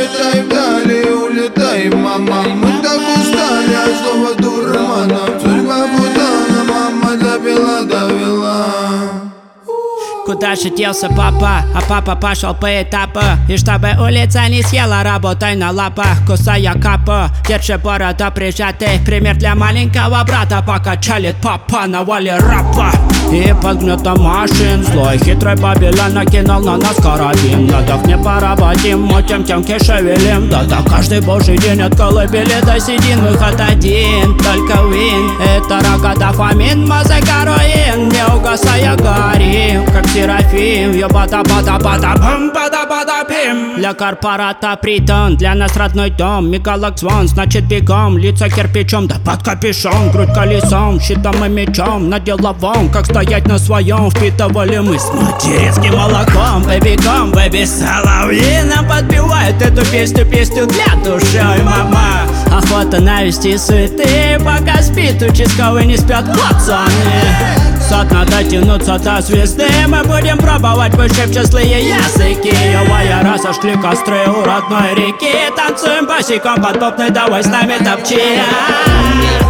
улетай вдали, улетай, мама. Мы так устали от слова дурмана. Судьба путана, мама довела. Куда же делся папа? А папа пошел по этапу. И чтобы улица не съела, работай на лапах, кусая капу. Держи бороду прижатый, пример для маленького брата. Пока чалит папа на воле рапа. И под гнетом машин злой хитрый Бабилон накинул на нас карабин. На дах не пароводим, мутим темки шевелим. Да каждый божий день от колыбели до седин. Выход один, только вин. Это рогата фамин, музыка руин. Не угасая горим, как Серафим. Ёбата-бата-бата-бам, бата-бата-пим. Для корпората притон, для нас родной дом. Мегалак звон, значит бегом. Лица кирпичом, да под капюшон. Грудь колесом, щитом и мечом. На деловом, как стоять на своем. Впитывали мы с материнским молоком. Бэби-ком, бэби соловьи нам подбивают эту песню для души. Ой, мама, охота навести суеты. Пока спит, участковый не спят, пацаны. Сад надо тянуться до звезды. Мы будем пробовать вышибче злые языки. Ёвая, разожгли костры у родной реки. Танцуем босиком под бубны, давай с нами топчи.